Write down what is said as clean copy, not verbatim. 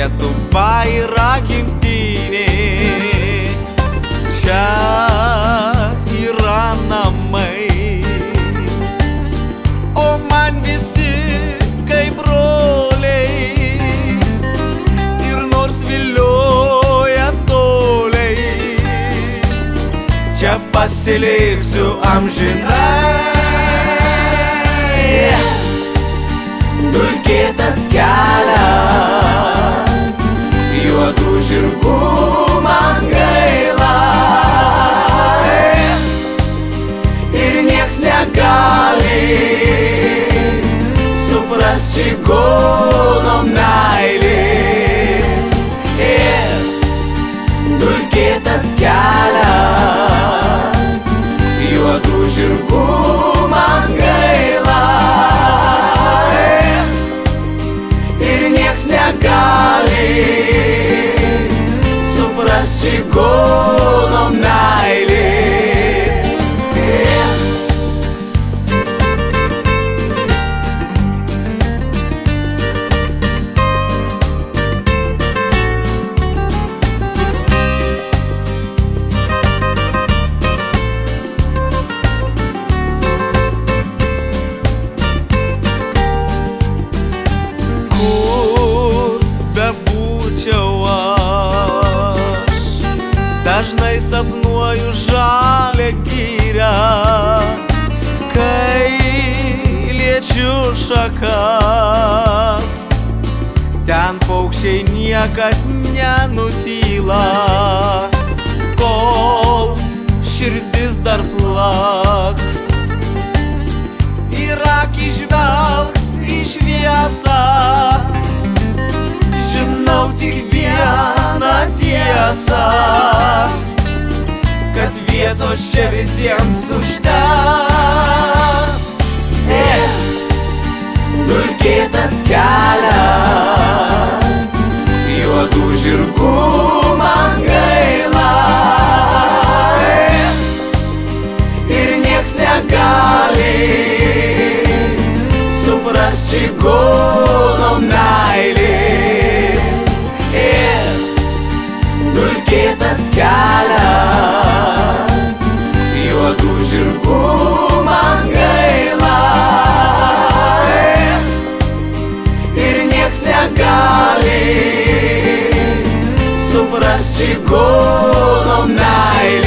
Lietuva yra gimtinė, čia yra namai, o man visi kaip broliai, ir nors vilioja toliai, čia pasiliksiu amžinai. Dulkėtas kelias, juodų žirgų man gaila, ir nieks negali suprast čigono meilės. Dulkėtas kelias, juodų žirgų man gaila, negali suprast čigono meilės. Dažnai sapnuoju žalią girią, kai liečiu šakas. Ten paukščiai niekad nenutyla, kol širdis dar plaks. Ir akys žvelgs į šviesą, žinau tik vieną tiesą, kad vietos čia visiems užteks. Dulkėtas kelias, juodų žirgų man gaila, ir nieks negali suprast čigono meilės. Dulkėtas kelias, juodų žirgų man gaila, ir nieks negali suprast čigono meilės.